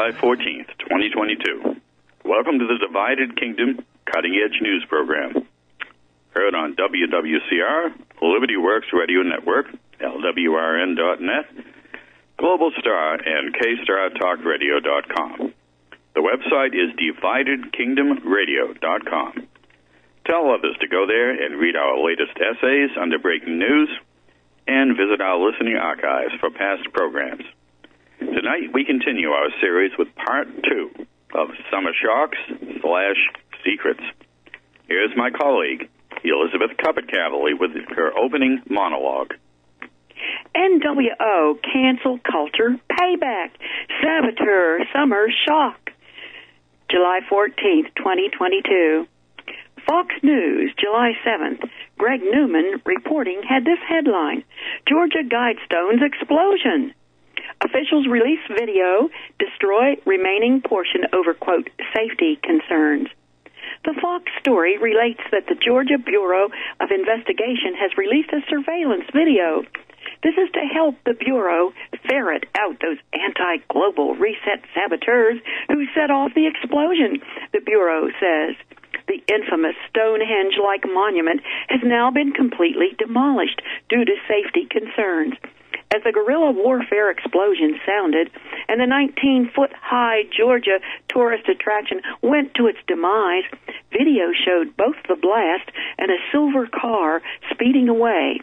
July 14th, 2022. Welcome to the Divided Kingdom Cutting Edge News Program. Heard on WWCR, Liberty Works Radio Network, LWRN.net, Global Star, and KStarTalkRadio.com. The website is DividedKingdomRadio.com. Tell others to go there and read our latest essays under breaking news and visit our listening archives for past programs. Tonight we continue our series with Part 2 of Summer Shocks/Secrets. Here's my colleague, Elizabeth Cuppitt-Cavally, with her opening monologue. NWO, cancel culture, payback, saboteur, summer shock. July 14th, 2022. Fox News, July 7th. Greg Newman reporting had this headline: Georgia Guidestones explosion. Officials release video, destroy remaining portion over, quote, safety concerns. The Fox story relates that the Georgia Bureau of Investigation has released a surveillance video. This is to help the Bureau ferret out those anti-global reset saboteurs who set off the explosion, the Bureau says. The infamous Stonehenge-like monument has now been completely demolished due to safety concerns. As the guerrilla warfare explosion sounded and the 19-foot-high Georgia tourist attraction went to its demise, video showed both the blast and a silver car speeding away.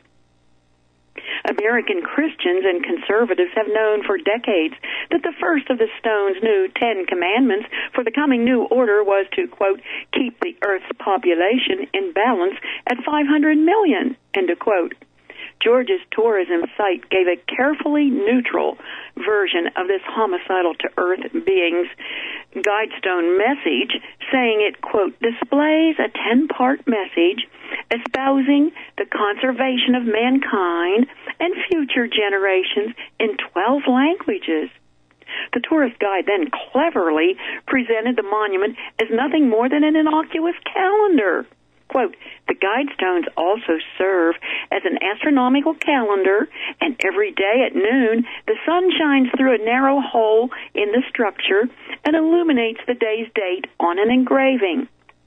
American Christians and conservatives have known for decades that the first of the Stones' new 10 commandments for the coming new order was to, quote, keep the Earth's population in balance at 500 million, end of quote. Georgia's tourism site gave a carefully neutral version of this homicidal to Earth being's Guidestone message, saying it, quote, displays a 10-part message espousing the conservation of mankind and future generations in 12 languages. The tourist guide then cleverly presented the monument as nothing more than an innocuous calendar. Quote, the Guidestones also serve as an astronomical calendar, and every day at noon, the sun shines through a narrow hole in the structure and illuminates the day's date on an engraving.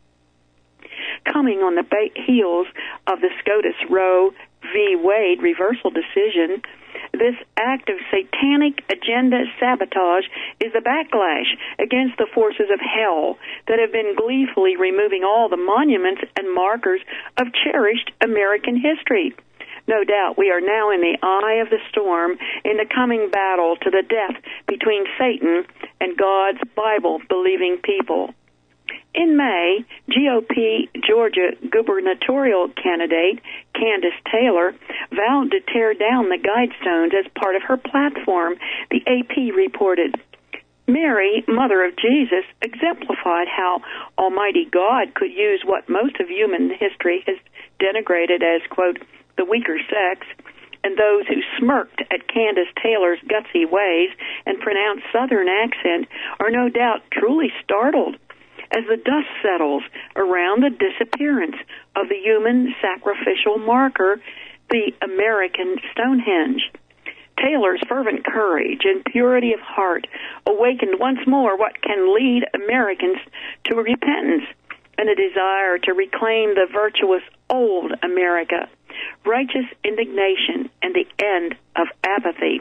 Coming on the heels of the SCOTUS Roe v. Wade reversal decision, this act of satanic agenda sabotage is the backlash against the forces of hell that have been gleefully removing all the monuments and markers of cherished American history. No doubt we are now in the eye of the storm in the coming battle to the death between Satan and God's Bible-believing people. In May, GOP Georgia gubernatorial candidate Candace Taylor vowed to tear down the Guidestones as part of her platform, the AP reported. Mary, Mother of Jesus, exemplified how Almighty God could use what most of human history has denigrated as, quote, the weaker sex, and those who smirked at Candace Taylor's gutsy ways and pronounced Southern accent are no doubt truly startled as the dust settles around the disappearance of the human sacrificial marker, the American Stonehenge. Taylor's fervent courage and purity of heart awakened once more what can lead Americans to repentance and a desire to reclaim the virtuous old America, righteous indignation, and the end of apathy.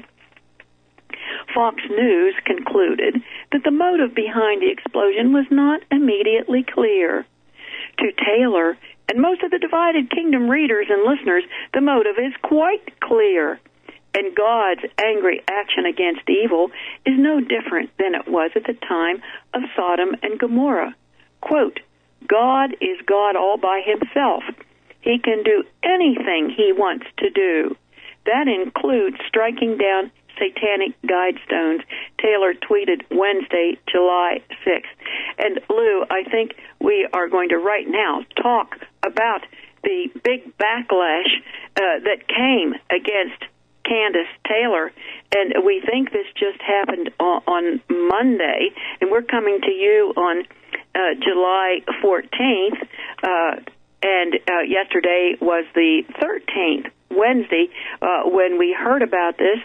Fox News concluded that the motive behind the explosion was not immediately clear. To Taylor and most of the Divided Kingdom readers and listeners, the motive is quite clear, and God's angry action against evil is no different than it was at the time of Sodom and Gomorrah. Quote, God is God all by himself. He can do anything he wants to do. That includes striking down satanic Guidestones, Taylor tweeted Wednesday, July 6th. And Lou, I think we are going to right now talk about the big backlash that came against Candace Taylor, and we think this just happened on Monday, and we're coming to you on July 14th, and yesterday was the 13th, Wednesday, when we heard about this.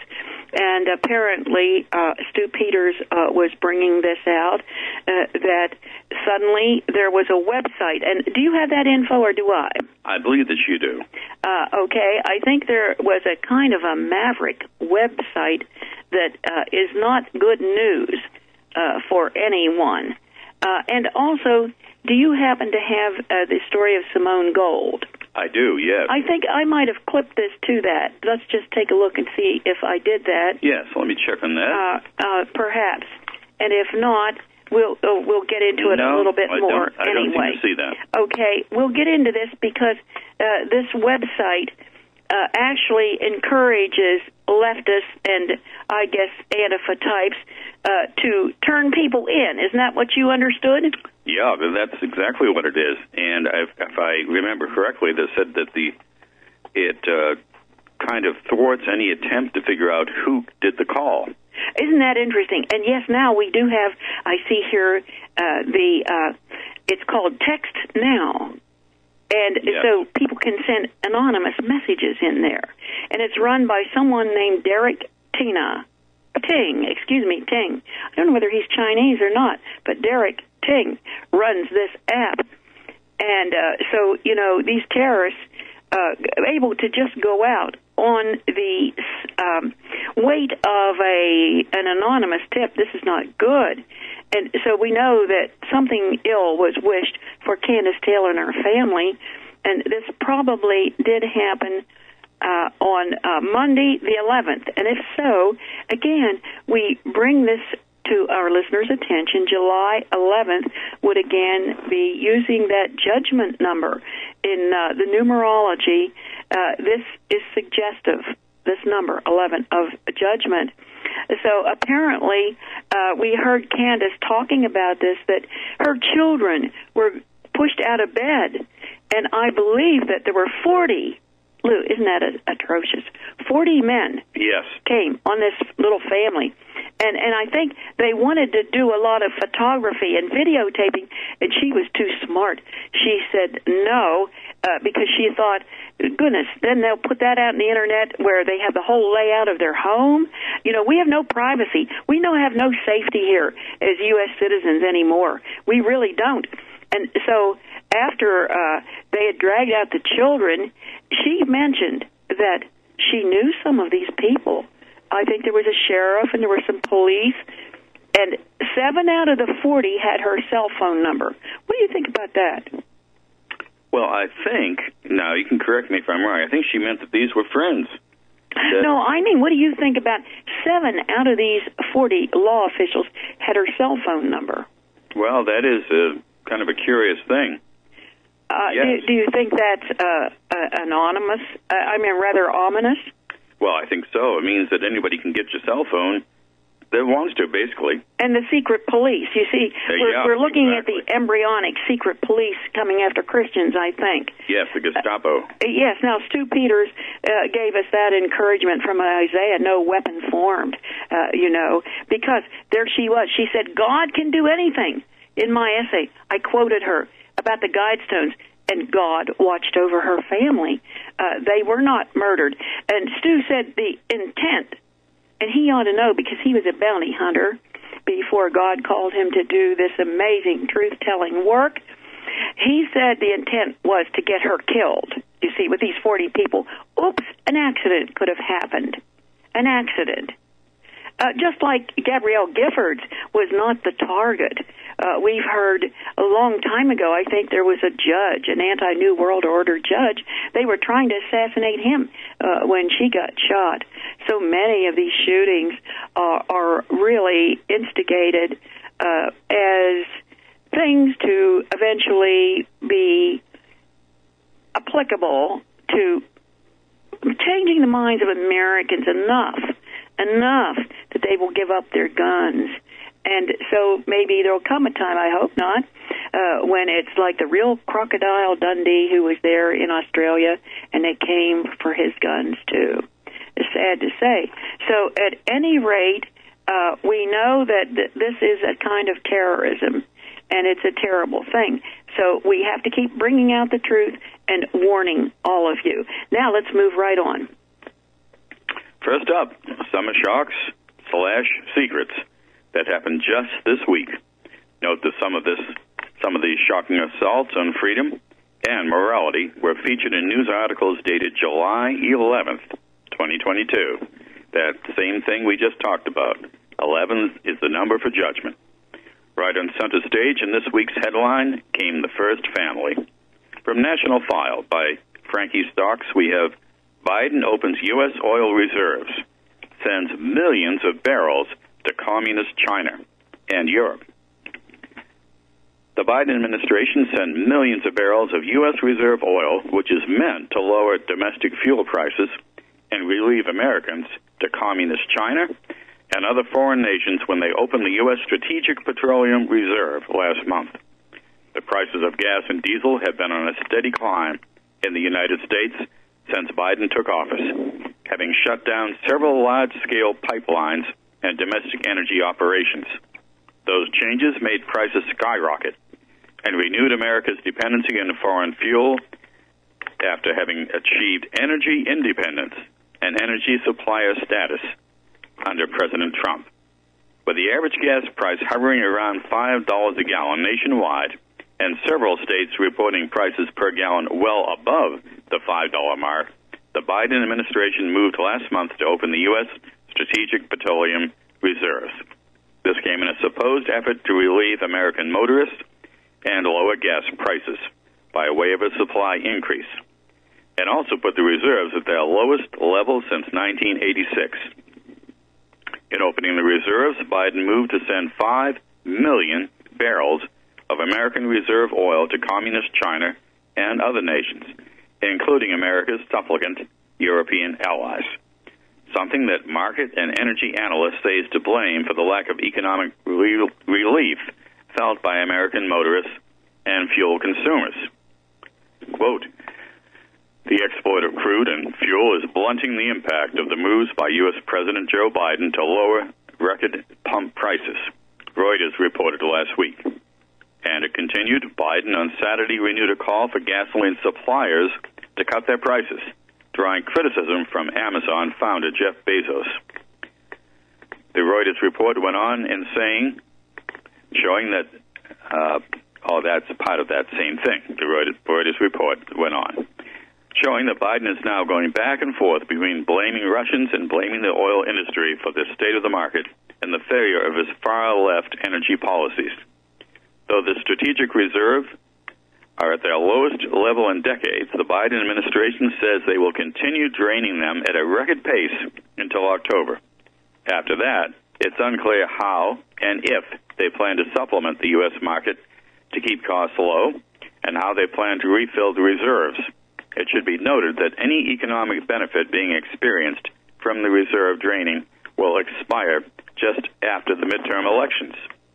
And apparently, Stu Peters was bringing this out, that suddenly there was a website. And do you have that info, or do I? I believe that you do. Okay, I think there was a kind of a maverick website that is not good news for anyone. And also, do you happen to have the story of Simone Gold? I do, yes. I think I might have clipped this to that. Let's just take a look and see if I did that. Yes, let me check on that. Perhaps. And if not, we'll get into it a little bit more I don't anyway. seem to see that. Okay, we'll get into this because this website actually encourages leftists and, I guess, Antifa types to turn people in. Isn't that what you understood? Yeah, that's exactly what it is. And if I remember correctly, they said that it kind of thwarts any attempt to figure out who did the call. Isn't that interesting? And yes, now we do have, I see here, it's called Text Now. And so people can send anonymous messages in there. And it's run by someone named Derek Ting. I don't know whether he's Chinese or not, but Derek Ting runs this app. And so, these terrorists able to just go out on the weight of an anonymous tip. This is not good. And so we know that something ill was wished for Candace Taylor and her family, and this probably did happen on Monday the 11th. And if so, again, we bring this to our listeners' attention. July 11th would again be using that judgment number in the numerology. This is suggestive, this number, 11, of judgment. So apparently, we heard Candace talking about this, that her children were pushed out of bed, and I believe that there were 40, Lou, isn't that atrocious? 40 men came on this little family, and I think they wanted to do a lot of photography and videotaping, and she was too smart. She said no, because she thought, goodness, then they'll put that out on the internet where they have the whole layout of their home. We have no privacy. We have no safety here as U.S. citizens anymore. We really don't. And so after they had dragged out the children, she mentioned that she knew some of these people. I think there was a sheriff and there were some police, and 7 out of the 40 had her cell phone number. What do you think about that? Well, I think, now you can correct me if I'm wrong, I think she meant that these were friends. No, I mean, what do you think about 7 out of these 40 law officials had her cell phone number? Well, that is kind of a curious thing. Yes. Do you think that's anonymous? Rather ominous? Well, I think so. It means that anybody can get your cell phone that wants to, basically. And the secret police. You see, we're looking at the embryonic secret police coming after Christians, I think. Yes, the Gestapo. Yes. Now, Stu Peters gave us that encouragement from Isaiah, no weapon formed, because there she was. She said, God can do anything. In my essay, I quoted her about the Guidestones, and God watched over her family. They were not murdered. And Stu said the intent, and he ought to know because he was a bounty hunter before God called him to do this amazing truth-telling work. He said the intent was to get her killed. You see, with these 40 people, oops, an accident could have happened. An accident. Just like Gabrielle Giffords was not the target. We've heard a long time ago, I think there was a judge, an anti-New World Order judge. They were trying to assassinate him when she got shot. So many of these shootings are really instigated as things to eventually be applicable to changing the minds of Americans enough that they will give up their guns. And so maybe there will come a time, I hope not, when it's like the real Crocodile Dundee who was there in Australia, and they came for his guns too. It's sad to say. So at any rate, we know that this is a kind of terrorism, and it's a terrible thing. So we have to keep bringing out the truth and warning all of you. Now let's move right on. First up, summer shocks / secrets that happened just this week. Note that some of these shocking assaults on freedom and morality were featured in news articles dated July 11th, 2022. That same thing we just talked about. 11 is the number for judgment. Right on center stage in this week's headline came the first family. From National File by Frankie Stocks, we have Biden opens U.S. oil reserves, sends millions of barrels to communist China and Europe. The Biden administration sent millions of barrels of U.S. reserve oil, which is meant to lower domestic fuel prices and relieve Americans, to communist China and other foreign nations when they opened the U.S. Strategic Petroleum Reserve last month. The prices of gas and diesel have been on a steady climb in the United States since Biden took office, having shut down several large-scale pipelines and domestic energy operations. Those changes made prices skyrocket and renewed America's dependency on foreign fuel after having achieved energy independence and energy supplier status under President Trump. With the average gas price hovering around $5 a gallon nationwide and several states reporting prices per gallon well above the $5 mark, the Biden administration moved last month to open the U.S. Strategic Petroleum Reserves. This came in a supposed effort to relieve American motorists and lower gas prices by way of a supply increase, and also put the reserves at their lowest level since 1986. In opening the reserves, Biden moved to send 5 million barrels of American reserve oil to communist China and other nations, including America's supplicant European allies, something that market and energy analysts say is to blame for the lack of economic relief felt by American motorists and fuel consumers. Quote, the export of crude and fuel is blunting the impact of the moves by U.S. President Joe Biden to lower record pump prices, Reuters reported last week. And it continued, Biden on Saturday renewed a call for gasoline suppliers to cut their prices, drawing criticism from Amazon founder Jeff Bezos. The Reuters report went on in saying, showing that, that's part of that same thing. The Reuters report went on, showing that Biden is now going back and forth between blaming Russians and blaming the oil industry for the state of the market and the failure of his far-left energy policies. Though the strategic reserve are at their lowest level in decades, the Biden administration says they will continue draining them at a record pace until October. After that, it's unclear how and if they plan to supplement the U.S. market to keep costs low and how they plan to refill the reserves. It should be noted that any economic benefit being experienced from the reserve draining will expire just after the midterm elections.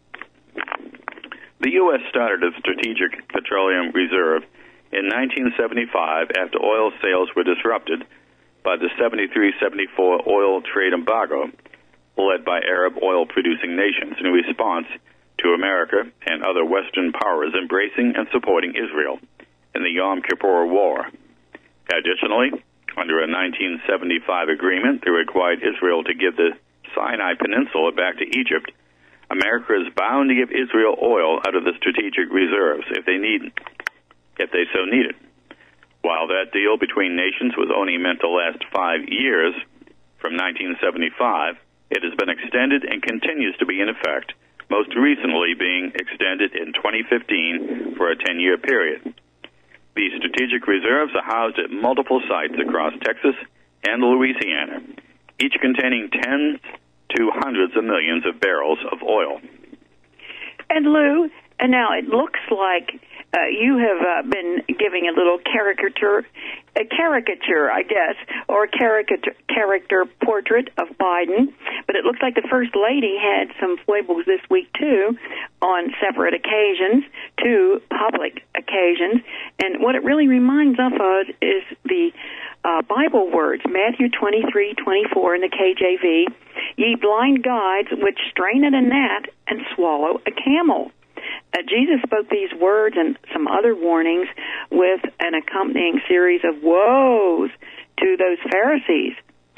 The U.S. started a strategic petroleum reserve in 1975 after oil sales were disrupted by the 73-74 oil trade embargo led by Arab oil-producing nations in response to America and other Western powers embracing and supporting Israel in the Yom Kippur War. Additionally, under a 1975 agreement that required Israel to give the Sinai Peninsula back to Egypt, America is bound to give Israel oil out of the strategic reserves if they so need it. While that deal between nations was only meant to last 5 years, from 1975, it has been extended and continues to be in effect, most recently being extended in 2015 for a 10-year period. These strategic reserves are housed at multiple sites across Texas and Louisiana, each containing tens to hundreds of millions of barrels of oil. And Lou, and now it looks like you have been giving a little caricature, I guess, or character portrait of Biden. But it looks like the First Lady had some foibles this week, too, on separate occasions, 2 public occasions. And what it really reminds us of is the Bible words, Matthew 23:24 in the KJV, ye blind guides which strain at a gnat and swallow a camel. Jesus spoke these words and some other warnings with an accompanying series of woes to those Pharisees.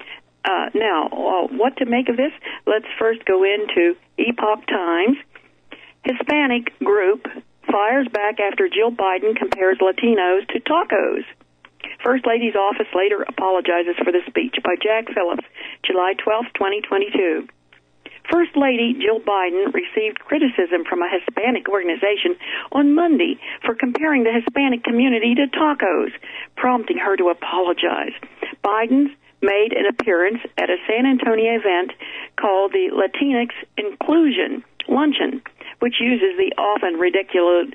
Now, what to make of this? Let's first go into Epoch Times. Hispanic group fires back after Jill Biden compares Latinos to tacos. First Lady's office later apologizes for the speech by Jack Phillips, July 12, 2022. First Lady Jill Biden received criticism from a Hispanic organization on Monday for comparing the Hispanic community to tacos, prompting her to apologize. Biden made an appearance at a San Antonio event called the Latinx Inclusion Luncheon, which uses the often ridiculed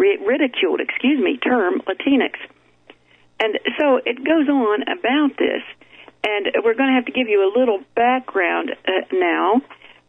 term Latinx. And so it goes on about this, and we're going to have to give you a little background now.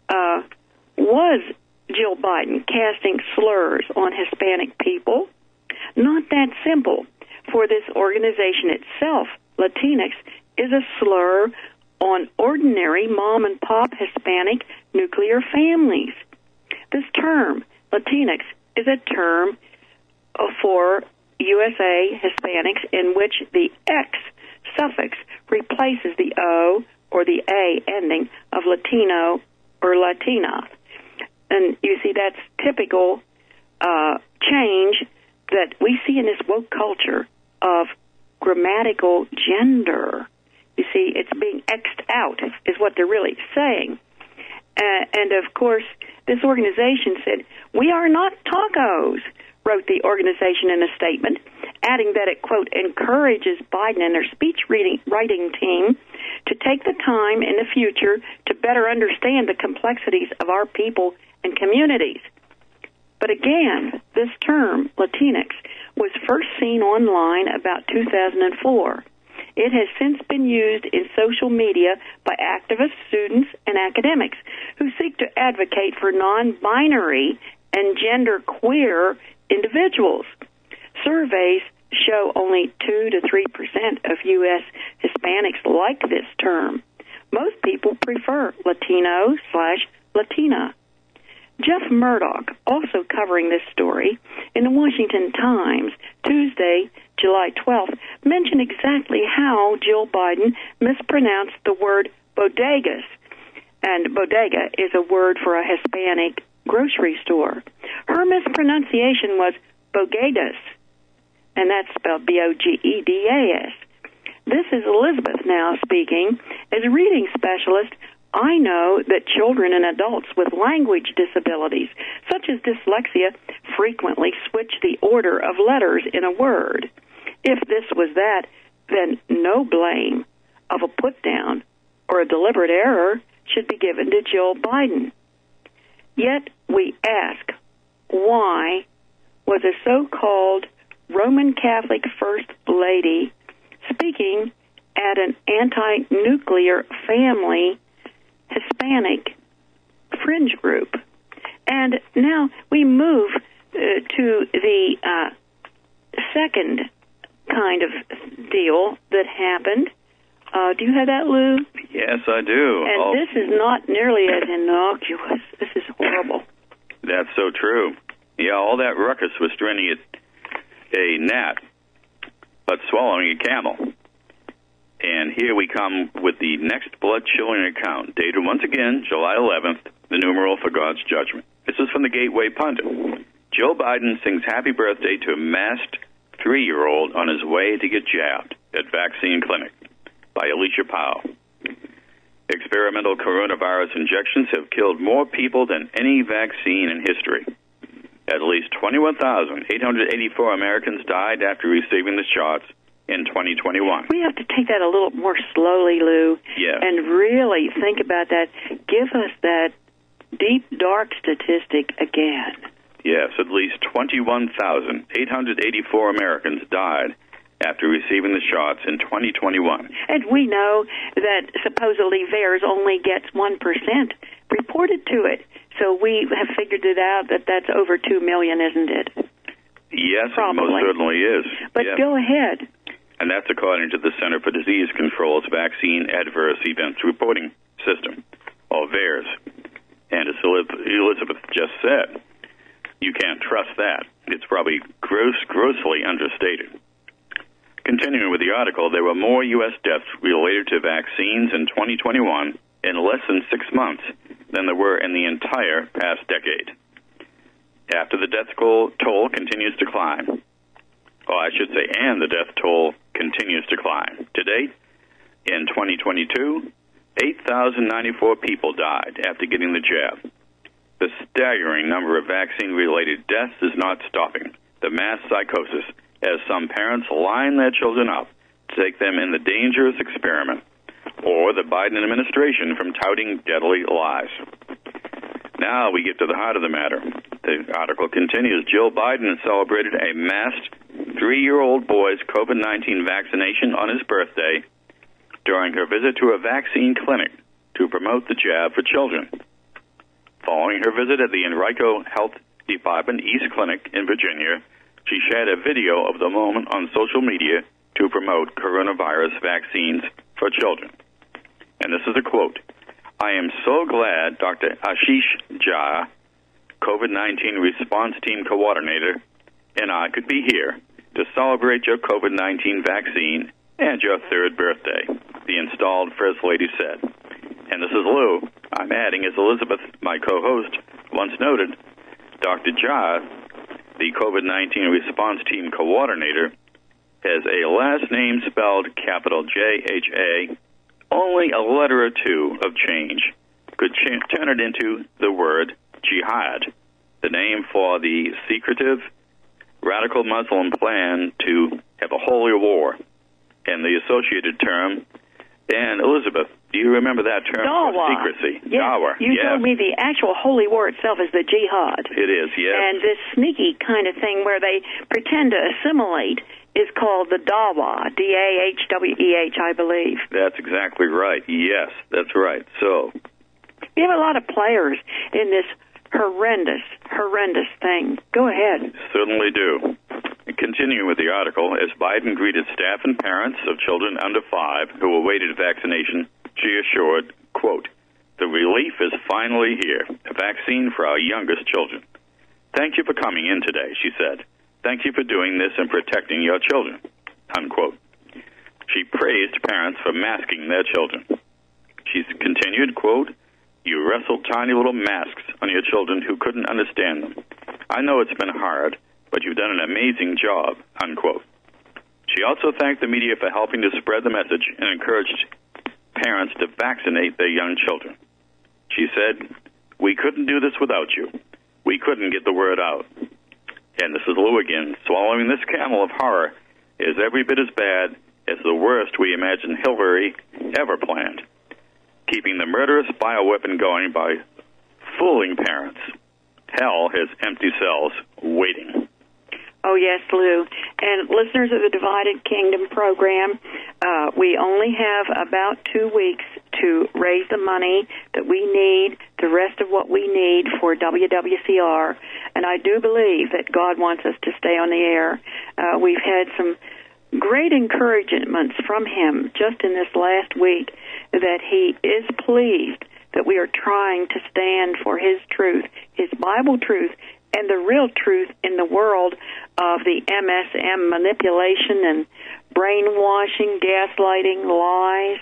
Was Jill Biden casting slurs on Hispanic people? Not that simple. For this organization itself, Latinx is a slur on ordinary mom-and-pop Hispanic nuclear families. This term, Latinx, is a term for USA Hispanics in which the X suffix replaces the O or the A ending of Latino or Latina. And you see, that's typical change that we see in this woke culture of grammatical gender. You see, it's being X'd out is what they're really saying. And of course, this organization said, "We are not tacos," wrote the organization in a statement, adding that it, quote, encourages Biden and their speech writing team to take the time in the future to better understand the complexities of our people and communities. But again, this term, Latinx, was first seen online about 2004. It has since been used in social media by activists, students, and academics who seek to advocate for non-binary and genderqueer individuals. Surveys show only 2 to 3% of U.S. Hispanics like this term. Most people prefer Latino/Latina. Jeff Murdoch, also covering this story in the Washington Times, Tuesday, July 12th, mentioned exactly how Jill Biden mispronounced the word bodegas. And bodega is a word for a Hispanic grocery store. Her mispronunciation was bogedas, and that's spelled B-O-G-E-D-A-S. This is Elizabeth now speaking. As a reading specialist, I know that children and adults with language disabilities, such as dyslexia, frequently switch the order of letters in a word. If this was that, then no blame of a put-down or a deliberate error should be given to Jill Biden. Yet we ask, why was a so-called Roman Catholic First Lady speaking at an anti-nuclear family Hispanic fringe group? And now we move to the second kind of deal that happened. Do you have that, Lou? Yes, I do. And this is not nearly as innocuous. This is horrible. That's so true. Yeah, all that ruckus was straining at a gnat, but swallowing a camel. And here we come with the next blood-chilling account, dated once again, July 11th, the numeral for God's judgment. This is from the Gateway Pundit. Joe Biden sings happy birthday to a masked 3-year-old on his way to get jabbed at vaccine clinic, by Alicia Powell. Experimental coronavirus injections have killed more people than any vaccine in history. At least 21,884 Americans died after receiving the shots in 2021. We have to take that a little more slowly, Lou, and really think about that. Give us that deep, dark statistic again. Yes, at least 21,884 Americans died after receiving the shots in 2021. And we know that supposedly VAERS only gets 1% reported to it. So we have figured it out that that's over 2 million, isn't it? Yes, Probably. It most certainly is. But go ahead. And that's according to the Center for Disease Control's Vaccine Adverse Events Reporting System, or VAERS. And as Elizabeth just said, you can't trust that. It's probably grossly understated. Continuing with the article, there were more U.S. deaths related to vaccines in 2021 in less than 6 months than there were in the entire past decade. After the death toll continues to climb, and the death toll continues to climb. To date, in 2022, 8,094 people died after getting the jab. The staggering number of vaccine-related deaths is not stopping the mass psychosis as some parents line their children up to take them in the dangerous experiment, or the Biden administration from touting deadly lies. Now we get to the heart of the matter. The article continues. Jill Biden celebrated a masked 3-year-old boy's COVID-19 vaccination on his birthday during her visit to a vaccine clinic to promote the jab for children. Following her visit at the Enrico Health Department East Clinic in Virginia, she shared a video of the moment on social media to promote coronavirus vaccines for children. And this is a quote. "I am so glad Dr. Ashish Jha, COVID-19 response team coordinator, and I could be here to celebrate your COVID-19 vaccine and your 3rd birthday," the installed First Lady said. And this is Lou. I'm adding, as Elizabeth, my co-host, once noted, Dr. Jha, the COVID-19 response team coordinator, has a last name spelled capital J-H-A, only a letter or two of change could turn it into the word jihad, the name for the secretive, radical Muslim plan to have a holy war, and the associated term. And Elizabeth, do you remember that term? Dawa. Secrecy. Yes. Dawa. You yes. told me the actual holy war itself is the jihad. It is, yes. And this sneaky kind of thing where they pretend to assimilate is called the Dawa, D-A-H-W-E-H, I believe. That's exactly right. Yes, that's right. So we have a lot of players in this horrendous thing. Go ahead. Certainly do. Continuing with the article, as Biden greeted staff and parents of children under 5 who awaited vaccination, she assured, quote, "The relief is finally here, a vaccine for our youngest children. Thank you for coming in today," she said. "Thank you for doing this and protecting your children," unquote. She praised parents for masking their children. She continued, quote, "You wrestled tiny little masks on your children who couldn't understand them. I know it's been hard, but you've done an amazing job," unquote. She also thanked the media for helping to spread the message and encouraged parents to vaccinate their young children. She said, "We couldn't do this without you. We couldn't get the word out." And this is Lou again. "Swallowing this camel of horror is every bit as bad as the worst we imagine Hillary ever planned. Keeping the murderous bioweapon going by fooling parents. Hell has empty cells waiting." Oh, yes, Lou. And listeners of the Divided Kingdom program, we only have about 2 weeks to raise the money that we need, the rest of what we need for WWCR. And I do believe that God wants us to stay on the air. We've had some great encouragements from him just in this last week that he is pleased that we are trying to stand for his truth, his Bible truth, and the real truth in the world of the MSM manipulation and brainwashing, gaslighting, lies.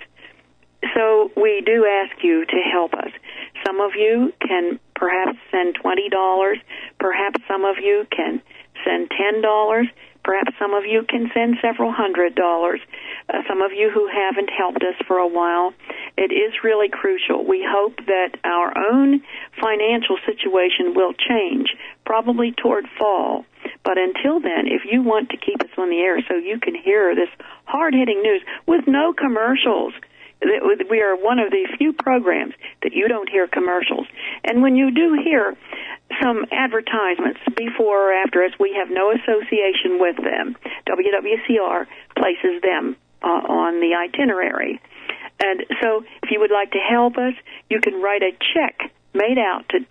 So we do ask you to help us. Some of you can perhaps send $20. Perhaps some of you can send $10. Perhaps some of you can send several $100s. Some of you who haven't helped us for a while, it is really crucial. We hope that our own financial situation will change, probably toward fall. But until then, if you want to keep us on the air so you can hear this hard-hitting news with no commercials, we are one of the few programs that you don't hear commercials. And when you do hear some advertisements before or after us, we have no association with them. WWCR places them on the itinerary. And so if you would like to help us, you can write a check made out to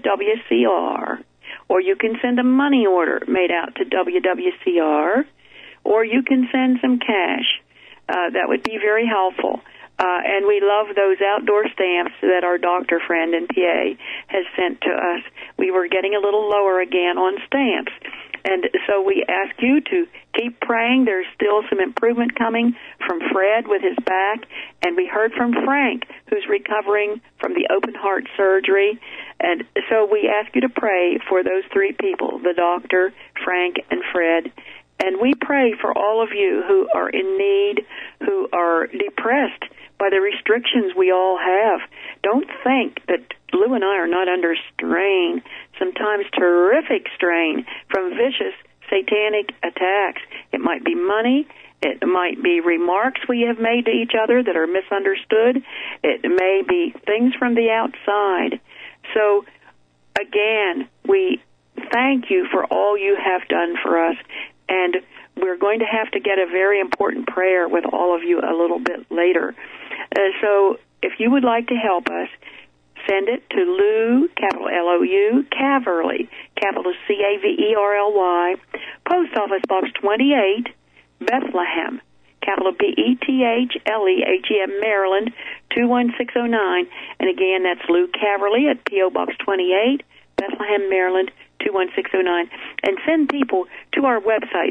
WWCR, or you can send a money order made out to WWCR, or you can send some cash. That would be very helpful. And we love those outdoor stamps that our doctor friend in PA has sent to us. We were getting a little lower again on stamps. And so we ask you to keep praying. There's still some improvement coming from Fred with his back, and we heard from Frank, who's recovering from the open heart surgery. And so we ask you to pray for those three people, the doctor, Frank, and Fred. And we pray for all of you who are in need, who are depressed by the restrictions we all have. Don't think that Lou and I are not under strain, sometimes terrific strain, from vicious satanic attacks. It might be money. It might be remarks we have made to each other that are misunderstood. It may be things from the outside. So, again, we thank you for all you have done for us. And we're going to have to get a very important prayer with all of you a little bit later. So if you would like to help us, send it to Lou, capital L-O-U, Caverly, capital C-A-V-E-R-L-Y, Post Office Box 28, Bethlehem, capital B-E-T-H-L-E-H-E-M, Maryland, 21609. And again, that's Lou Caverly at P.O. Box 28, Bethlehem, Maryland, 21609. And send people to our website,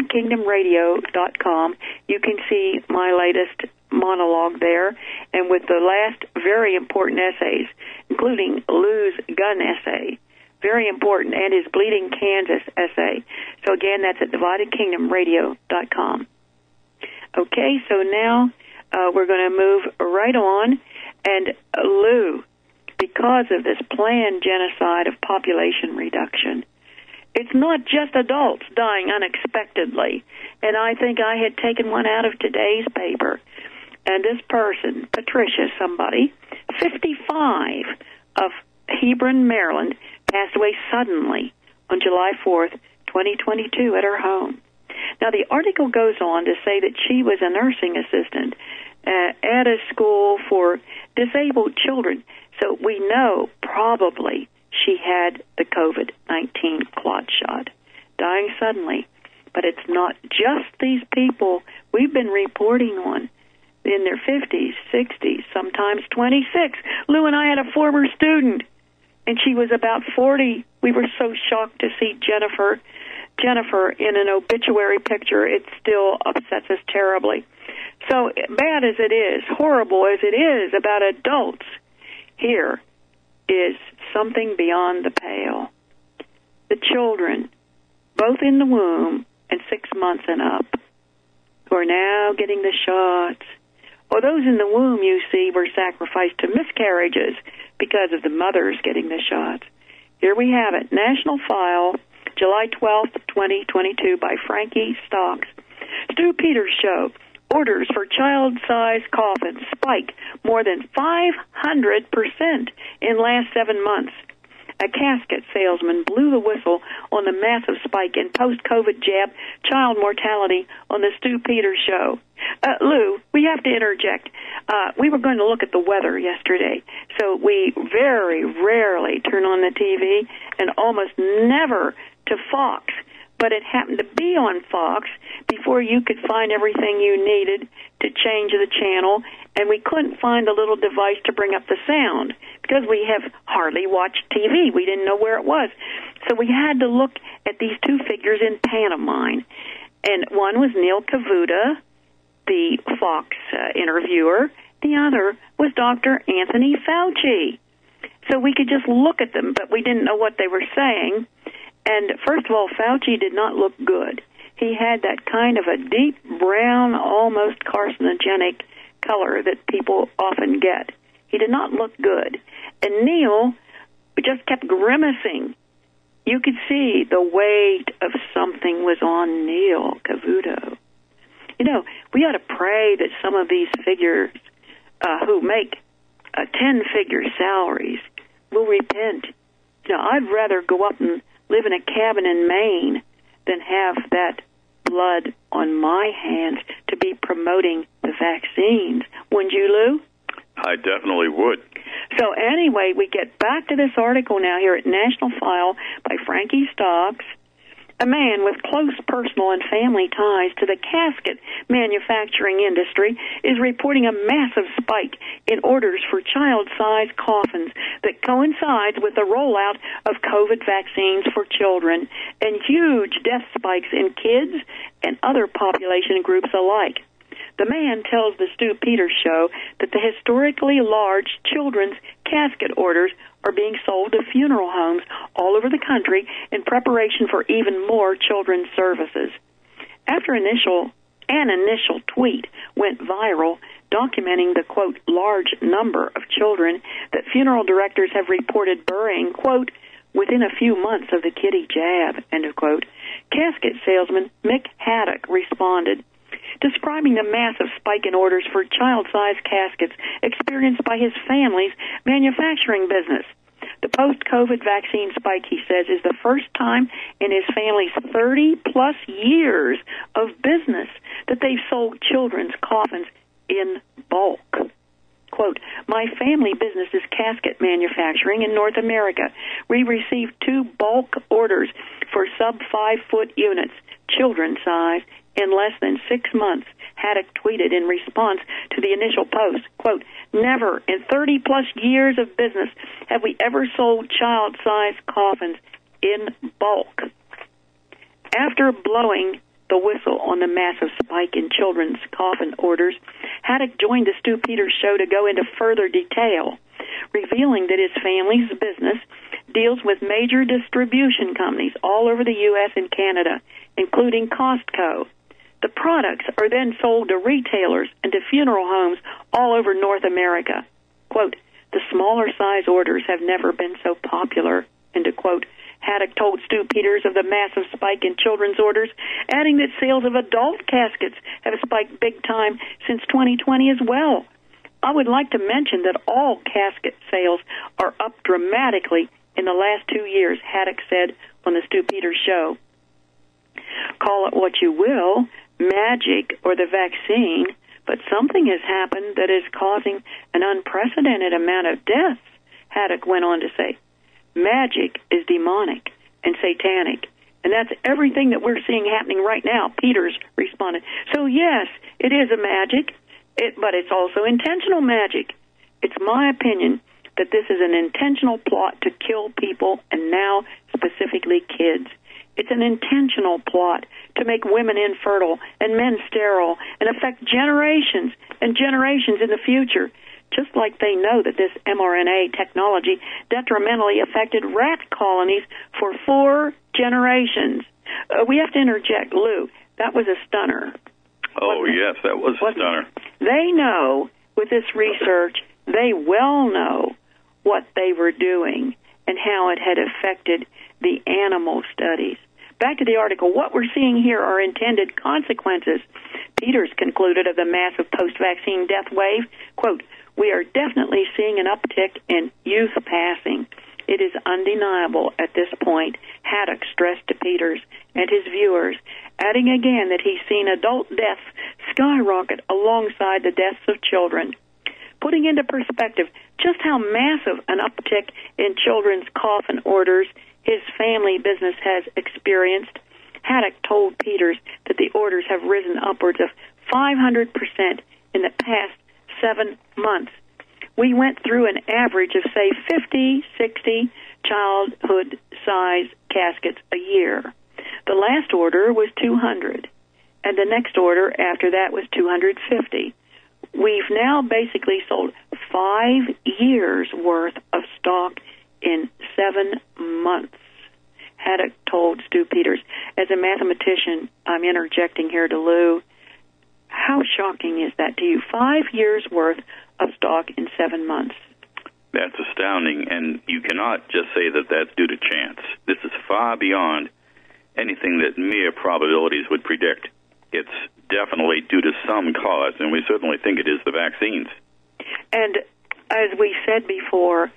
dividedkingdomradio.com. You can see my latest monologue there, and with the last very important essays, including Lou's gun essay, very important, and his Bleeding Kansas essay. So again, that's at dividedkingdomradio.com. Okay, so now we're going to move right on. And Lou, because of this planned genocide of population reduction, it's not just adults dying unexpectedly. And I think I had taken one out of today's paper. And this person, Patricia somebody, 55, of Hebron, Maryland, passed away suddenly on July 4th, 2022, at her home. Now, the article goes on to say that she was a nursing assistant at a school for disabled children. So we know probably she had the COVID-19 clot shot, dying suddenly. But it's not just these people we've been reporting on in their 50s, 60s, sometimes 26. Lou and I had a former student, and she was about 40. We were so shocked to see Jennifer in an obituary picture. It still upsets us terribly. So bad as it is, horrible as it is about adults, here is something beyond the pale. The children, both in the womb and 6 months and up, who are now getting the shots, or those in the womb, you see, were sacrificed to miscarriages because of the mothers getting the shots. Here we have it. National File, July 12th, 2022, by Frankie Stocks. Stu Peters Show. Orders for child-sized coffins spike more than 500% in last 7 months. A casket salesman blew the whistle on the massive spike in post-COVID jab child mortality on the Stu Peters Show. Lou, we have to interject. We were going to look at the weather yesterday, so we very rarely turn on the TV and almost never to Fox. But it happened to be on Fox before you could find everything you needed to change the channel, and we couldn't find the little device to bring up the sound because we have hardly watched TV. We didn't know where it was. So we had to look at these two figures in pantomime. And one was Neil Kavuta, the Fox interviewer. The other was Dr. Anthony Fauci. So we could just look at them, but we didn't know what they were saying. And first of all, Fauci did not look good. He had that kind of a deep brown, almost carcinogenic color that people often get. He did not look good. And Neil just kept grimacing. You could see the weight of something was on Neil Cavuto. You know, we ought to pray that some of these figures who make 10-figure salaries will repent. You know, I'd rather go up and live in a cabin in Maine than have that blood on my hands to be promoting the vaccines. Wouldn't you, Lou? I definitely would. So anyway, we get back to this article now here at National File by Frankie Stocks. A man with close personal and family ties to the casket manufacturing industry is reporting a massive spike in orders for child-sized coffins that coincides with the rollout of COVID vaccines for children and huge death spikes in kids and other population groups alike. The man tells the Stu Peters Show that the historically large children's casket orders are being sold to funeral homes all over the country in preparation for even more children's services. After an initial tweet went viral documenting the, quote, large number of children that funeral directors have reported burying, quote, within a few months of the kiddie jab, end of quote, casket salesman Mick Haddock responded, describing the massive spike in orders for child-sized caskets experienced by his family's manufacturing business. The post-COVID vaccine spike, he says, is the first time in his family's 30-plus years of business that they've sold children's coffins in bulk. Quote, my family business is casket manufacturing in North America. We received 2 bulk orders for sub-5-foot units, children's size, in less than 6 months, Haddock tweeted in response to the initial post, quote, never in 30-plus years of business have we ever sold child-sized coffins in bulk. After blowing the whistle on the massive spike in children's coffin orders, Haddock joined the Stu Peters Show to go into further detail, revealing that his family's business deals with major distribution companies all over the U.S. and Canada, including Costco. The products are then sold to retailers and to funeral homes all over North America. Quote, the smaller size orders have never been so popular, end of quote. Haddock told Stu Peters of the massive spike in children's orders, adding that sales of adult caskets have spiked big time since 2020 as well. I would like to mention that all casket sales are up dramatically in the last 2 years, Haddock said on the Stu Peters Show. Call it what you will, magic or the vaccine, but something has happened that is causing an unprecedented amount of deaths, Haddock went on to say. Magic is demonic and satanic, and that's everything that we're seeing happening right now, Peters responded. So yes, it is a magic, but it's also intentional magic. It's my opinion that this is an intentional plot to kill people, and now specifically kids. It's an intentional plot to make women infertile and men sterile and affect generations and generations in the future, just like they know that this mRNA technology detrimentally affected rat colonies for 4 generations. We have to interject, Lou. That was a stunner. Oh, yes, that was a stunner. They know, with this research, they well know what they were doing and how it had affected the animal studies. Back to the article. What we're seeing here are intended consequences. Peters concluded of the massive post-vaccine death wave, quote, we are definitely seeing an uptick in youth passing. It is undeniable at this point, Haddock stressed to Peters and his viewers, adding again that he's seen adult deaths skyrocket alongside the deaths of children. Putting into perspective just how massive an uptick in children's coffin orders his family business has experienced, Haddock told Peters that the orders have risen upwards of 500% in the past 7 months. We went through an average of, say, 50, 60 childhood-sized caskets a year. The last order was 200, and the next order after that was 250. We've now basically sold 5 years' worth of stock in 7 months, Haddock told Stu Peters. As a mathematician, I'm interjecting here to Lou. How shocking is that to you? 5 years' worth of stock in 7 months. That's astounding, and you cannot just say that that's due to chance. This is far beyond anything that mere probabilities would predict. It's definitely due to some cause, and we certainly think it is the vaccines. And as we said before,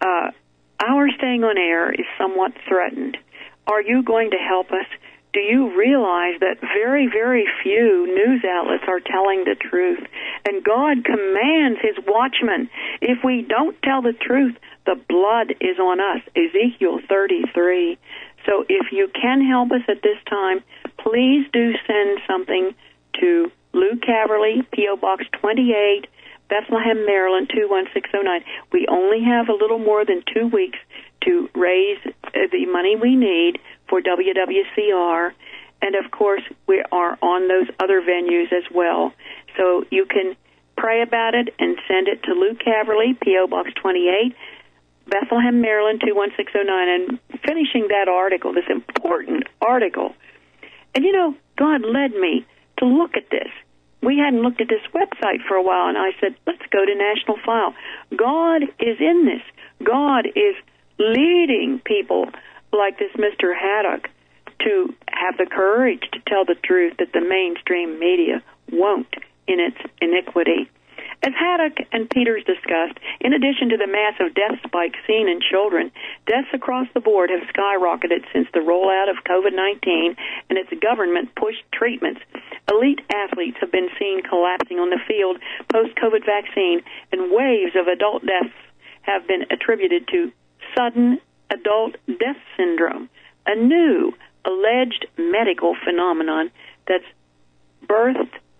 our staying on air is somewhat threatened. Are you going to help us? Do you realize that very, very few news outlets are telling the truth? And God commands his watchmen. If we don't tell the truth, the blood is on us. Ezekiel 33 So if you can help us at this time, please do send something to Lou Caverly, P.O. Box 28, Bethlehem, Maryland, 21609. We only have a little more than 2 weeks to raise the money we need for WWCR. And, of course, we are on those other venues as well. So you can pray about it and send it to Lou Caverly, P.O. Box 28, Bethlehem, Maryland, 21609. And finishing that article, this important article, and, you know, God led me to look at this. We hadn't looked at this website for a while, and I said, let's go to National File. God is in this. God is leading people like this Mr. Haddock to have the courage to tell the truth that the mainstream media won't in its iniquity. As Haddock and Peters discussed, in addition to the massive death spike seen in children, deaths across the board have skyrocketed since the rollout of COVID-19 and its government-pushed treatments. Elite athletes have been seen collapsing on the field post-COVID vaccine, and waves of adult deaths have been attributed to sudden adult death syndrome, a new alleged medical phenomenon that's birth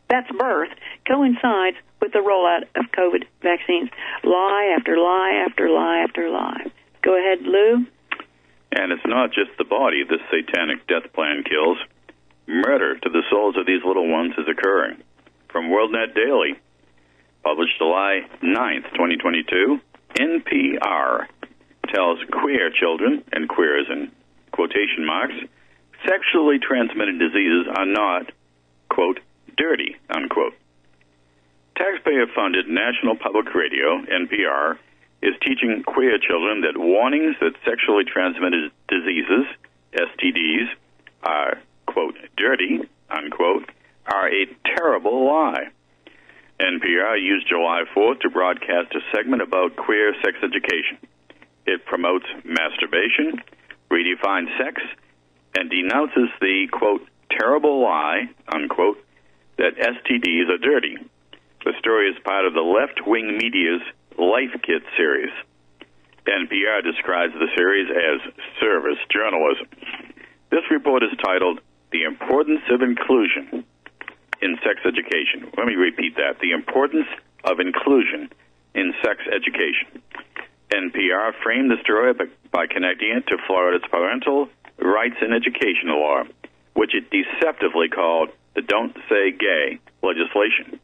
coincides with the rollout of COVID vaccines. Lie after lie after lie after lie. Go ahead, Lou. And it's not just the body this satanic death plan kills. Murder to the souls of these little ones is occurring. From WorldNet Daily, published July 9th, 2022, NPR tells queer children, and queer is in quotation marks, sexually transmitted diseases are not, quote, dirty, unquote. Taxpayer-funded National Public Radio, NPR, is teaching queer children that warnings that sexually transmitted diseases, STDs, are, quote, dirty, unquote, are a terrible lie. NPR used July 4th to broadcast a segment about queer sex education. It promotes masturbation, redefines sex, and denounces the, quote, terrible lie, unquote, that STDs are dirty. The story is part of the left-wing media's Life Kit series. NPR describes the series as service journalism. This report is titled, The Importance of Inclusion in Sex Education. Let me repeat that. The importance of inclusion in sex education. NPR framed the story by connecting it to Florida's parental rights and education law, which it deceptively called the Don't Say Gay legislation.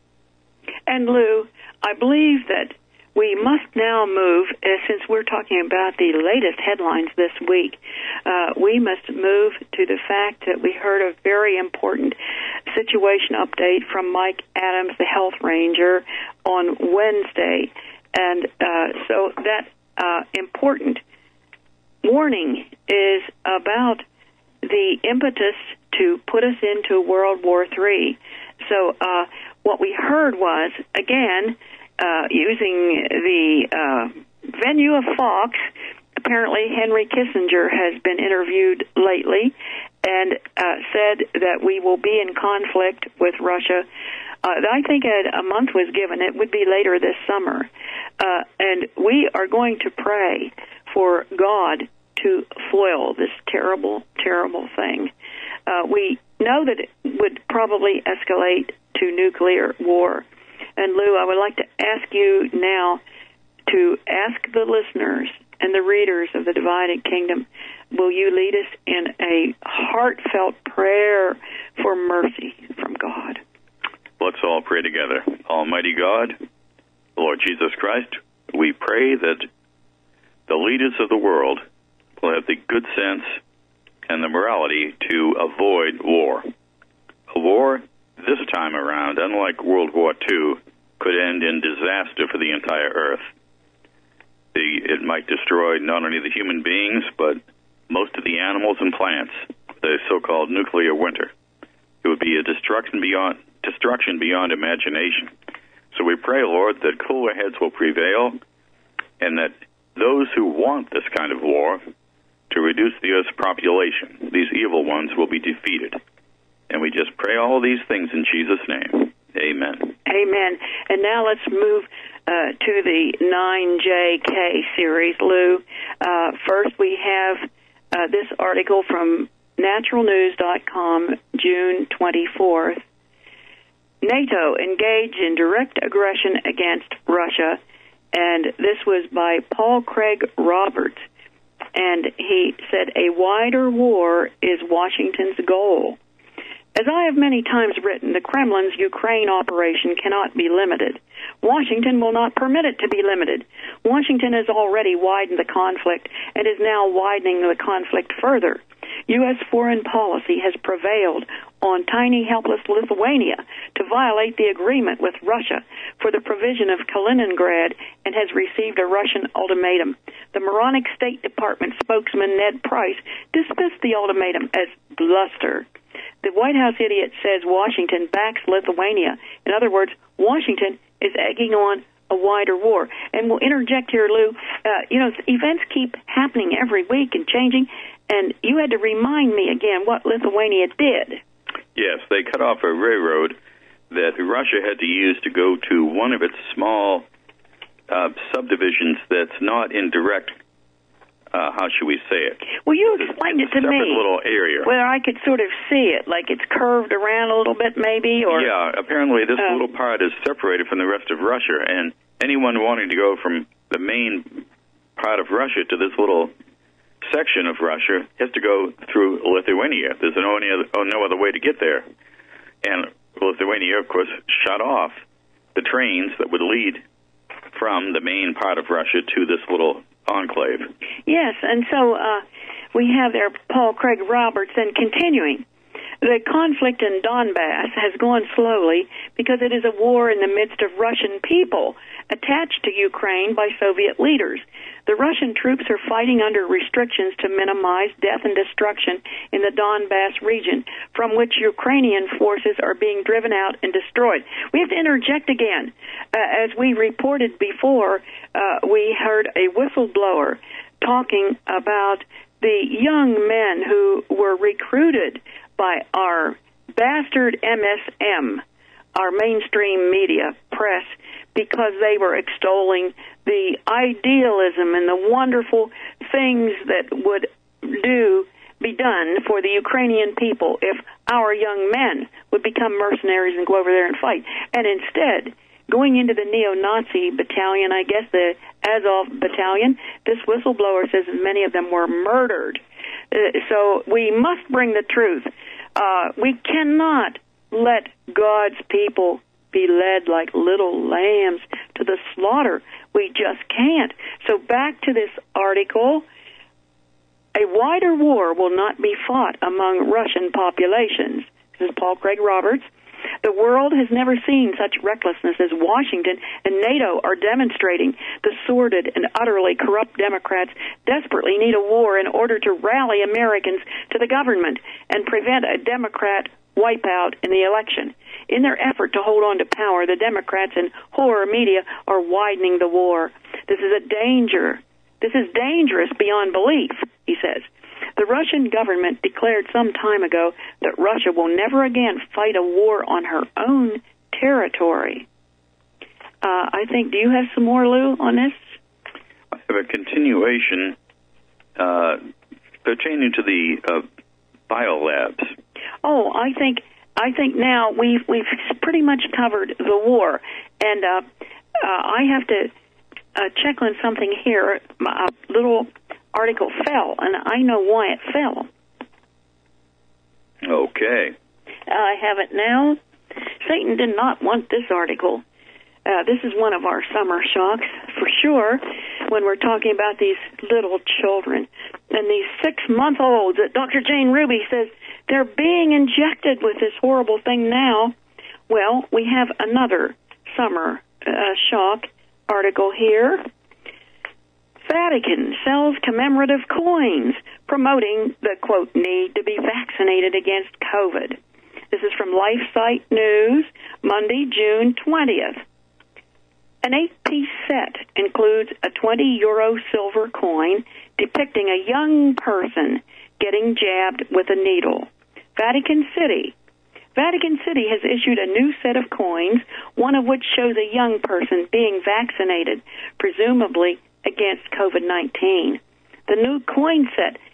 And Lou, I believe that we must now move, since we're talking about the latest headlines this week, we must move to the fact that we heard a very important situation update from Mike Adams, the health ranger, on Wednesday. And so that important warning is about the impetus to put us into World War III. So what we heard was, again, using the venue of Fox, apparently Henry Kissinger has been interviewed lately and said that we will be in conflict with Russia. I think a month was given. It would be later this summer. And we are going to pray for God to foil this terrible, terrible thing. We know that it would probably escalate to nuclear war. And Lou, I would like to ask you now to ask the listeners and the readers of the Divided Kingdom, will you lead us in a heartfelt prayer for mercy from God? Let's all pray together. Almighty God, Lord Jesus Christ, we pray that the leaders of the world will have the good sense and the morality to avoid war. A war this time around, unlike World War II, could end in disaster for the entire earth. It might destroy not only the human beings, but most of the animals and plants, the so-called nuclear winter. It would be a destruction beyond imagination. So we pray, Lord, that cooler heads will prevail and that those who want this kind of war to reduce the earth's population, these evil ones, will be defeated. And we just pray all these things in Jesus' name. Amen. Amen. And now let's move to the 9JK series, Lou. First we have this article from naturalnews.com, June 24th. NATO engaged in direct aggression against Russia, and this was by Paul Craig Roberts, and he said a wider war is Washington's goal. As I have many times written, the Kremlin's Ukraine operation cannot be limited. Washington will not permit it to be limited. Washington has already widened the conflict and is now widening the conflict further. U.S. foreign policy has prevailed on tiny, helpless Lithuania to violate the agreement with Russia for the provision of Kaliningrad and has received a Russian ultimatum. The moronic State Department spokesman Ned Price dismissed the ultimatum as bluster. The White House idiot says Washington backs Lithuania. In other words, Washington is egging on a wider war. And we'll interject here, Lou. Events keep happening every week and changing, and you had to remind me again what Lithuania did. Yes, they cut off a railroad that Russia had to use to go to one of its small subdivisions that's not in direct, how should we say it? Well, you explained it to me. It's a separate little area. Where I could sort of see it, like it's curved around a little bit maybe? Or yeah, apparently this little part is separated from the rest of Russia, and anyone wanting to go from the main part of Russia to this little section of Russia has to go through Lithuania. There's no other way to get there. And Lithuania, of course, shut off the trains that would lead from the main part of Russia to this little enclave. Yes, and so we have there Paul Craig Roberts, and continuing. The conflict in Donbass has gone slowly because it is a war in the midst of Russian people attached to Ukraine by Soviet leaders. The Russian troops are fighting under restrictions to minimize death and destruction in the Donbass region, from which Ukrainian forces are being driven out and destroyed. We have to interject again. As we reported before, we heard a whistleblower talking about the young men who were recruited by our bastard MSM, our mainstream media press, because they were extolling the idealism and the wonderful things that would be done for the Ukrainian people if our young men would become mercenaries and go over there and fight. And instead, going into the neo-Nazi battalion, I guess the Azov battalion, this whistleblower says many of them were murdered. So we must bring the truth. We cannot let God's people be led like little lambs to the slaughter. We just can't. So back to this article. A wider war will not be fought among Russian populations. This is Paul Craig Roberts. The world has never seen such recklessness as Washington and NATO are demonstrating. The sordid and utterly corrupt Democrats desperately need a war in order to rally Americans to the government and prevent a Democrat wipeout in the election. In their effort to hold on to power, the Democrats and horror media are widening the war. This is a danger. This is dangerous beyond belief, he says. The Russian government declared some time ago that Russia will never again fight a war on her own territory. I think, do you have some more, Lou, on this? I have a continuation pertaining to the biolabs. Oh, I think now we've pretty much covered the war, and I have to check on something here. A little article fell, and I know why it fell. Okay. I have it now. Satan did not want this article. This is one of our summer shocks, for sure, when we're talking about these little children and these 6-month-olds that Dr. Jane Ruby says they're being injected with this horrible thing now. Well, we have another summer shock article here. Vatican sells commemorative coins promoting the, quote, need to be vaccinated against COVID. This is from LifeSite News, Monday, June 20th. An 8-piece set includes a 20-euro silver coin depicting a young person getting jabbed with a needle. Vatican City has issued a new set of coins, one of which shows a young person being vaccinated, presumably against COVID-19. The new coin set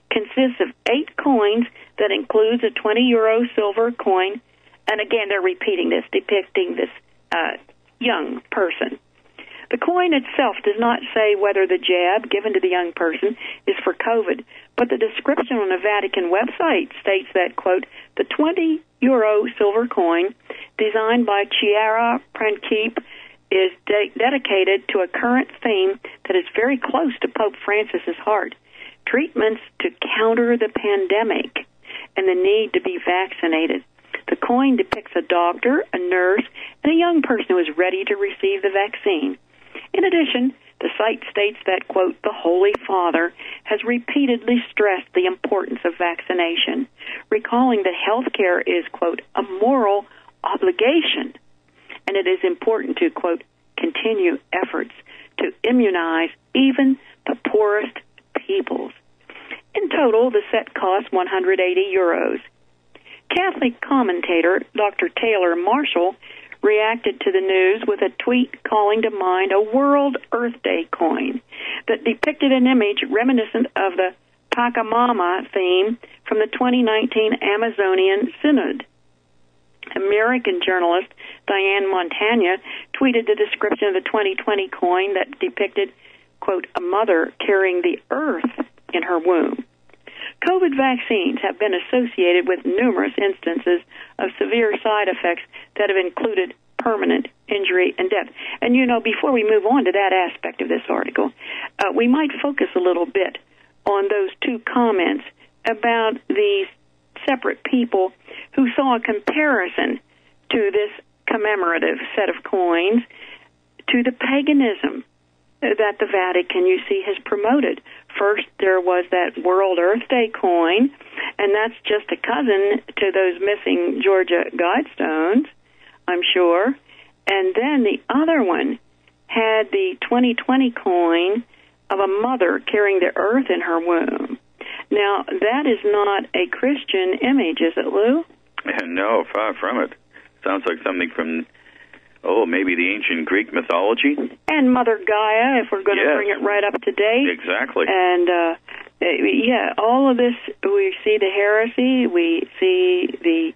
consists of 8 coins that includes a 20-euro silver coin. And again, they're repeating this, depicting this young person. The coin itself does not say whether the jab given to the young person is for COVID, but the description on the Vatican website states that, quote, the 20-euro silver coin designed by Chiara Principe is dedicated to a current theme that is very close to Pope Francis's heart, treatments to counter the pandemic and the need to be vaccinated. The coin depicts a doctor, a nurse, and a young person who is ready to receive the vaccine. In addition, the site states that, quote, the Holy Father has repeatedly stressed the importance of vaccination, recalling that health care is, quote, a moral obligation, and it is important to, quote, continue efforts to immunize even the poorest peoples. In total, the set costs 180 euros. Catholic commentator Dr. Taylor Marshall reacted to the news with a tweet calling to mind a World Earth Day coin that depicted an image reminiscent of the Pachamama theme from the 2019 Amazonian Synod. American journalist Diane Montagna tweeted the description of the 2020 coin that depicted, quote, a mother carrying the earth in her womb. COVID vaccines have been associated with numerous instances of severe side effects that have included permanent injury and death. And, you know, before we move on to that aspect of this article, we might focus a little bit on those two comments about these separate people who saw a comparison to this commemorative set of coins to the paganism that the Vatican, you see, has promoted. First, there was that World Earth Day coin, and that's just a cousin to those missing Georgia Guidestones, I'm sure. And then the other one had the 2020 coin of a mother carrying the earth in her womb. Now, that is not a Christian image, is it, Lou? No, far from it. Sounds like something from, maybe the ancient Greek mythology. And Mother Gaia, if we're going to bring it right up to date. Exactly. And, all of this, we see the heresy, we see the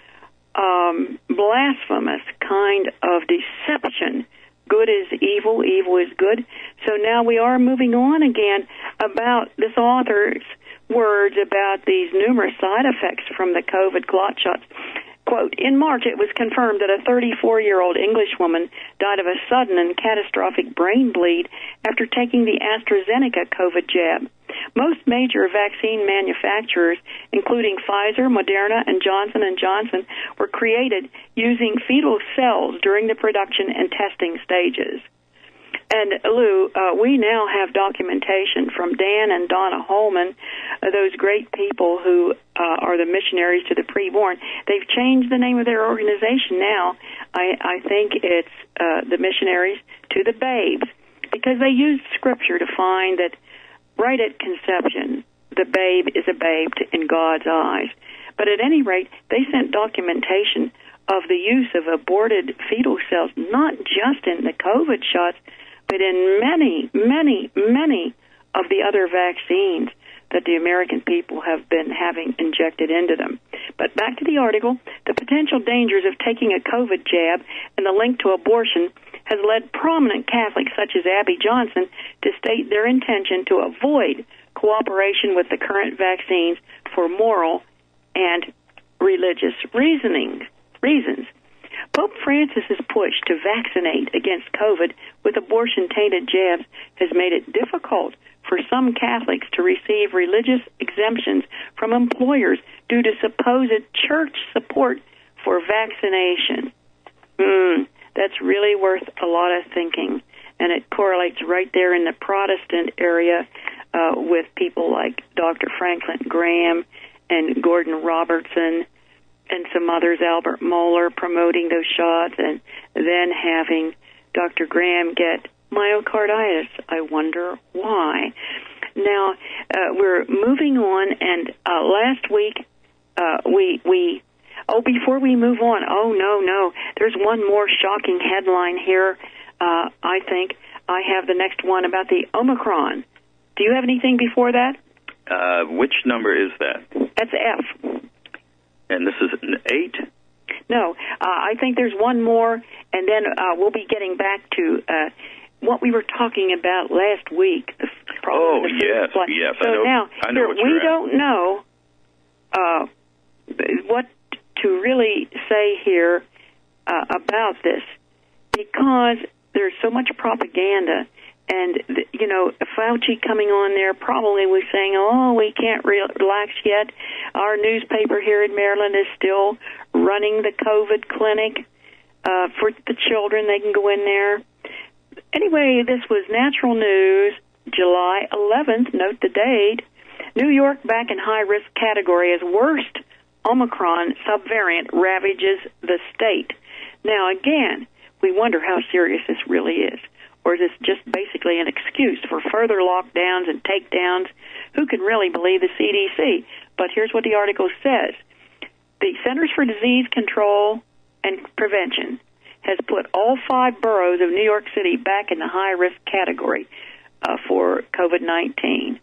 blasphemous kind of deception. Good is evil, evil is good. So now we are moving on again about this author's words about these numerous side effects from the COVID clot shots. Quote, in March, it was confirmed that a 34-year-old English woman died of a sudden and catastrophic brain bleed after taking the AstraZeneca COVID jab. Most major vaccine manufacturers, including Pfizer, Moderna, and Johnson & Johnson, were created using fetal cells during the production and testing stages. And, Lou, we now have documentation from Dan and Donna Holman, those great people who are the missionaries to the preborn. They've changed the name of their organization now. I think it's the missionaries to the babes, because they used Scripture to find that right at conception, the babe is a babe in God's eyes. But at any rate, they sent documentation of the use of aborted fetal cells, not just in the COVID shots, but in many, many, many of the other vaccines that the American people have been having injected into them. But back to the article, the potential dangers of taking a COVID jab and the link to abortion has led prominent Catholics such as Abby Johnson to state their intention to avoid cooperation with the current vaccines for moral and religious reasons. Pope Francis's push to vaccinate against COVID with abortion-tainted jabs has made it difficult for some Catholics to receive religious exemptions from employers due to supposed church support for vaccination. That's really worth a lot of thinking, and it correlates right there in the Protestant area with people like Dr. Franklin Graham and Gordon Robertson and some others, Albert Mohler, promoting those shots, and then having Dr. Graham get myocarditis. I wonder why. Now, we're moving on, and last week before we move on, no, there's one more shocking headline here. I think I have the next one about the Omicron. Do you have anything before that? Which number is that? That's F. And this is an 8? No, I think there's one more, and then we'll be getting back to what we were talking about last week. Yes. So I know what we don't know what to really say here about this, because there's so much propaganda. And, Fauci coming on there probably was saying, we can't relax yet. Our newspaper here in Maryland is still running the COVID clinic for the children. They can go in there. Anyway, this was Natural News, July 11th. Note the date. New York back in high-risk category as worst Omicron subvariant ravages the state. Now, again, we wonder how serious this really is. Or is this just basically an excuse for further lockdowns and takedowns? Who can really believe the CDC? But here's what the article says. The Centers for Disease Control and Prevention has put all 5 boroughs of New York City back in the high-risk category for COVID-19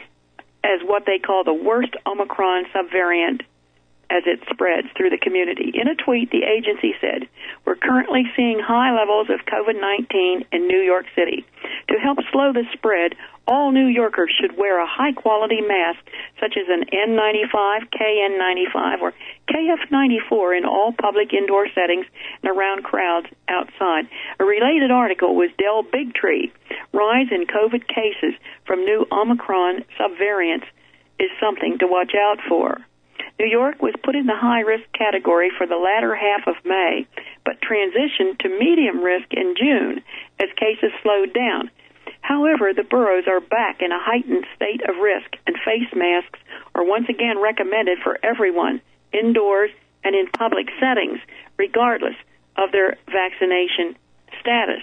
as what they call the worst Omicron subvariant as it spreads through the community. In a tweet, the agency said, "We're currently seeing high levels of COVID-19 in New York City. To help slow the spread, all New Yorkers should wear a high-quality mask, such as an N95, KN95, or KF94 in all public indoor settings and around crowds outside." A related article was Del Bigtree. Rise in COVID cases from new Omicron subvariants is something to watch out for. New York was put in the high-risk category for the latter half of May, but transitioned to medium risk in June as cases slowed down. However, the boroughs are back in a heightened state of risk, and face masks are once again recommended for everyone, indoors and in public settings, regardless of their vaccination status.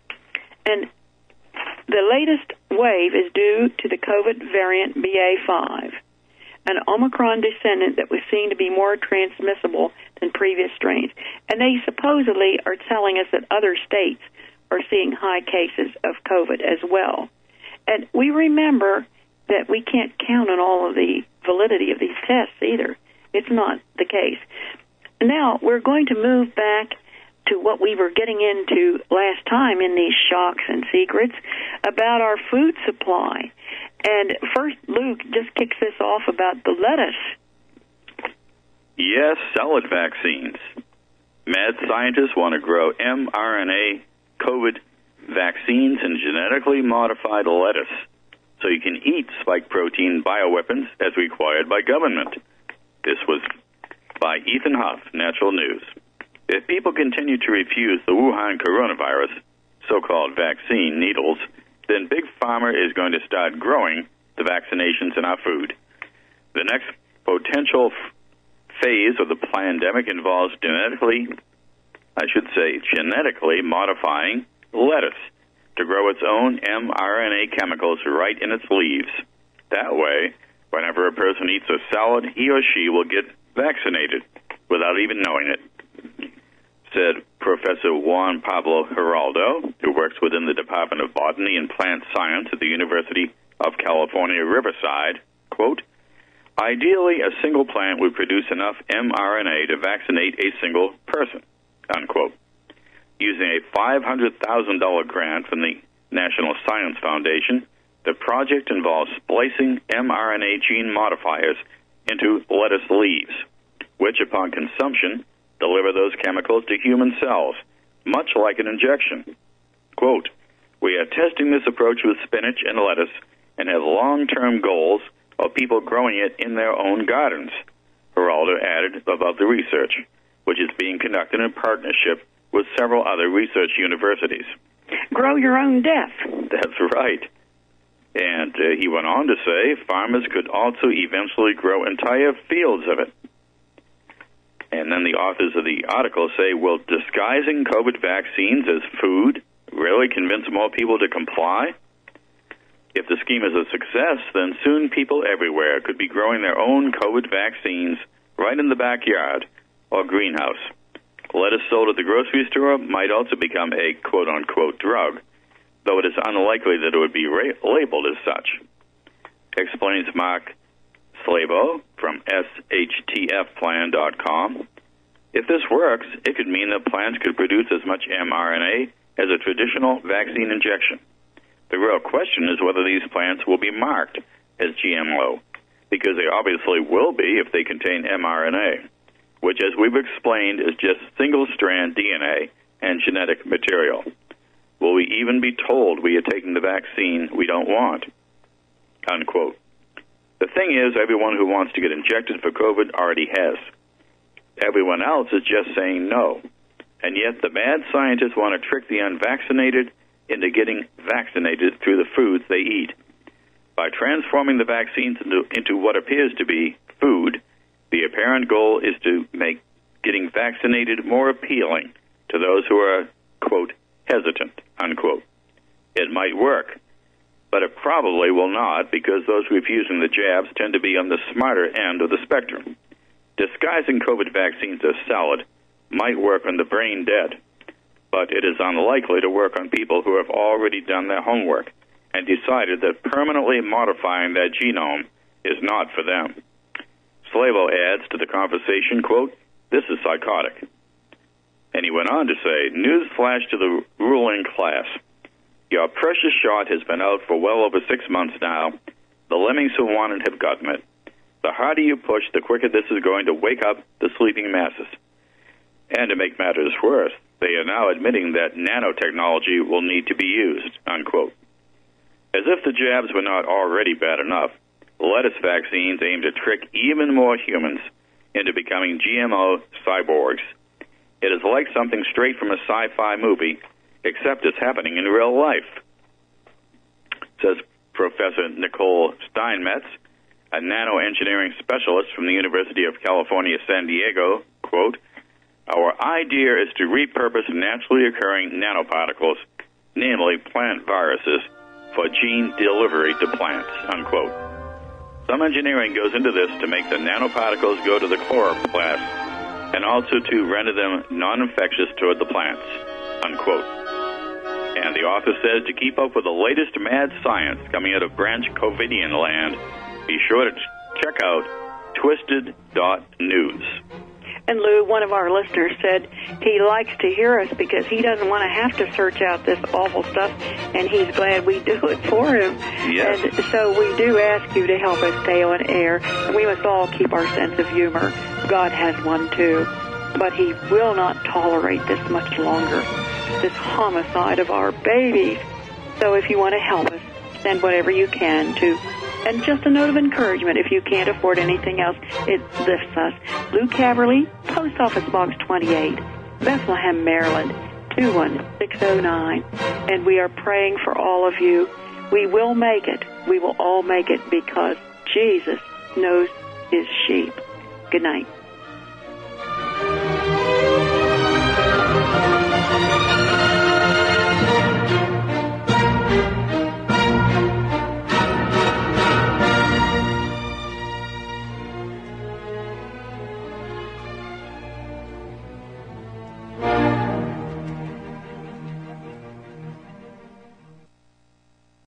And the latest wave is due to the COVID variant BA.5. An Omicron descendant that was seen to be more transmissible than previous strains. And they supposedly are telling us that other states are seeing high cases of COVID as well. And we remember that we can't count on all of the validity of these tests either. It's not the case. Now, we're going to move back to what we were getting into last time in these shocks and secrets about our food supply. And first, Luke just kicks this off about the lettuce. Yes, salad vaccines. Mad scientists want to grow mRNA COVID vaccines in genetically modified lettuce so you can eat spike protein bioweapons as required by government. This was by Ethan Huff, Natural News. If people continue to refuse the Wuhan coronavirus, so-called vaccine needles, then Big Pharma is going to start growing the vaccinations in our food. The next potential phase of the pandemic involves genetically modifying lettuce to grow its own mRNA chemicals right in its leaves. That way, whenever a person eats a salad, he or she will get vaccinated without even knowing it, said Professor Juan Pablo Giraldo, who works within the Department of Botany and Plant Science at the University of California, Riverside. Quote, "Ideally, a single plant would produce enough mRNA to vaccinate a single person," unquote. Using a $500,000 grant from the National Science Foundation, the project involves splicing mRNA gene modifiers into lettuce leaves, which, upon consumption, deliver those chemicals to human cells, much like an injection. Quote, "We are testing this approach with spinach and lettuce and have long-term goals of people growing it in their own gardens," Geraldo added about the research, which is being conducted in partnership with several other research universities. Grow your own death. That's right. And he went on to say farmers could also eventually grow entire fields of it. And then the authors of the article say, will disguising COVID vaccines as food really convince more people to comply? If the scheme is a success, then soon people everywhere could be growing their own COVID vaccines right in the backyard or greenhouse. Lettuce sold at the grocery store might also become a quote-unquote drug, though it is unlikely that it would be labeled as such. explains Mark Slavo from shtfplan.com. If this works, it could mean that plants could produce as much mRNA as a traditional vaccine injection. The real question is whether these plants will be marked as GMO, because they obviously will be if they contain mRNA, which, as we've explained, is just single-strand DNA and genetic material. Will we even be told we are taking the vaccine we don't want? Unquote. The thing is, everyone who wants to get injected for COVID already has. Everyone else is just saying no. And yet the mad scientists want to trick the unvaccinated into getting vaccinated through the foods they eat. By transforming the vaccines into what appears to be food, the apparent goal is to make getting vaccinated more appealing to those who are, quote, hesitant, unquote. It might work, but it probably will not, because those refusing the jabs tend to be on the smarter end of the spectrum. Disguising COVID vaccines as salad might work on the brain dead, but it is unlikely to work on people who have already done their homework and decided that permanently modifying their genome is not for them. Slavo adds to the conversation, quote, "This is psychotic." And he went on to say, "Newsflash to the ruling class. Your precious shot has been out for well over 6 months now. The lemmings who want it have gotten it. The harder you push, the quicker this is going to wake up the sleeping masses." And to make matters worse, they are now admitting that nanotechnology will need to be used, unquote. As if the jabs were not already bad enough, lettuce vaccines aim to trick even more humans into becoming GMO cyborgs. It is like something straight from a sci-fi movie, except it's happening in real life, says Professor Nicole Steinmetz, a nanoengineering specialist from the University of California, San Diego. Quote, "Our idea is to repurpose naturally occurring nanoparticles, namely plant viruses, for gene delivery to plants," unquote. Some engineering goes into this to make the nanoparticles go to the chloroplast and also to render them non-infectious toward the plants, unquote. And the author says to keep up with the latest mad science coming out of Branch Covidian land, be sure to check out twisted.news. And Lou, one of our listeners, said he likes to hear us because he doesn't want to have to search out this awful stuff, and he's glad we do it for him. Yes. And so we do ask you to help us stay on air. We must all keep our sense of humor. God has one, too. But he will not tolerate this much longer, this homicide of our babies. So if you want to help us, send whatever you can to... And just a note of encouragement, if you can't afford anything else, it lifts us. Lou Caverly, Post Office Box 28, Bethlehem, Maryland, 21609. And we are praying for all of you. We will make it. We will all make it because Jesus knows his sheep. Good night.